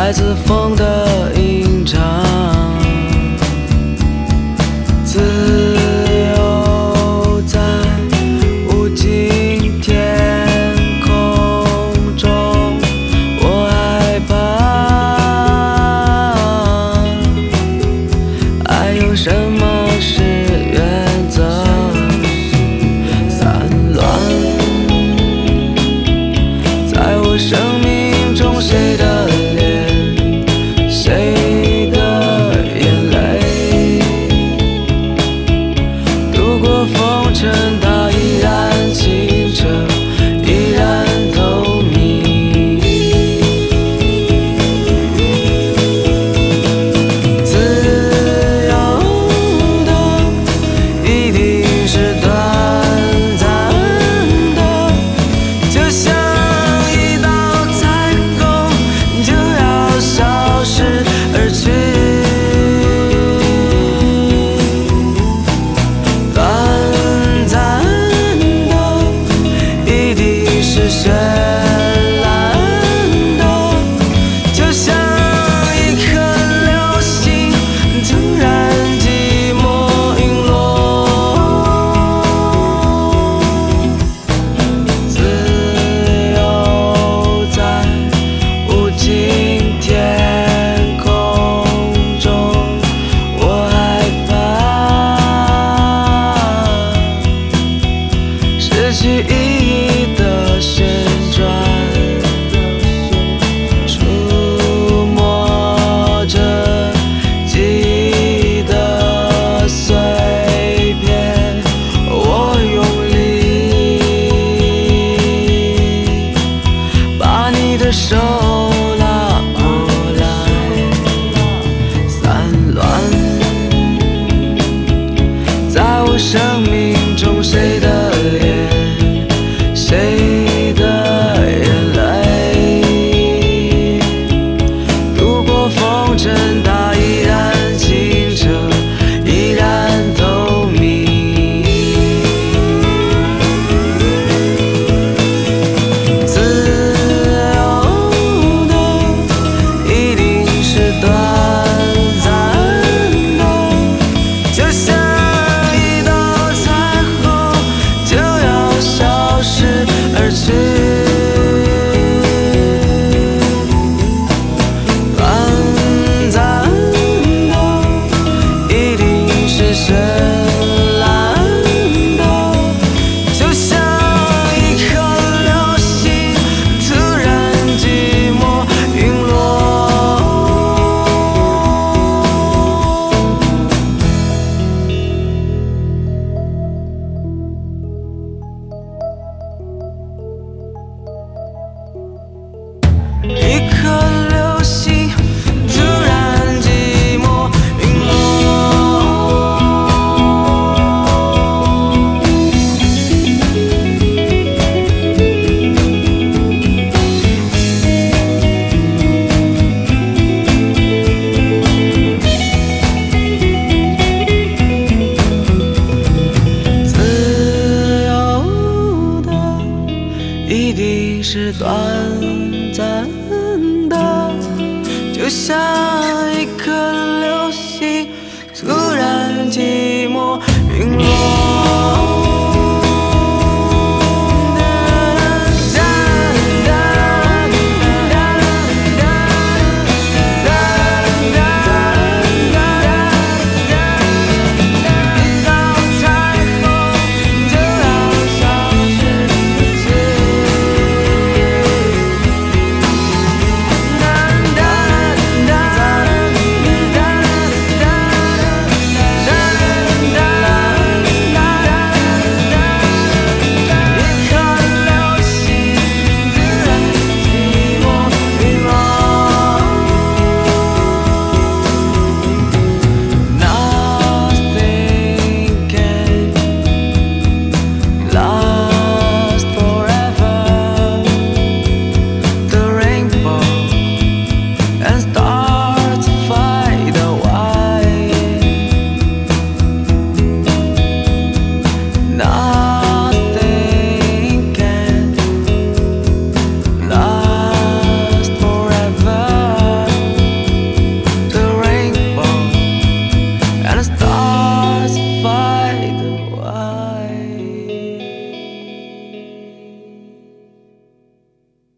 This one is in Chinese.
来自风的吟唱，自由在无尽天空中，我害怕，爱有什么是原则？散乱在我生命中，谁的脸，谁的眼泪，渡过风尘，它依然清澈，依然透明。自由的一定是短暂的，就像一道彩虹，就要消失而去。短暂的一定是绚烂的，就像一颗流星，突然寂寞陨落。自由在无尽天空中，我害怕失去意义的旋转，触摸着记忆的碎片，我用力把你的手拉过来，散乱在我生命中，谁的脸，谁的眼泪，渡过风尘，它依然清澈，依然透明。自由的一定是短暂的，就像一道彩虹，就要消失而去。短暂的一定是绚烂的，就像一颗流星，突然寂寞陨落。一颗流星，突然寂寞陨落。自由的一定是短暂的，就像一颗流星，突然寂寞陨落。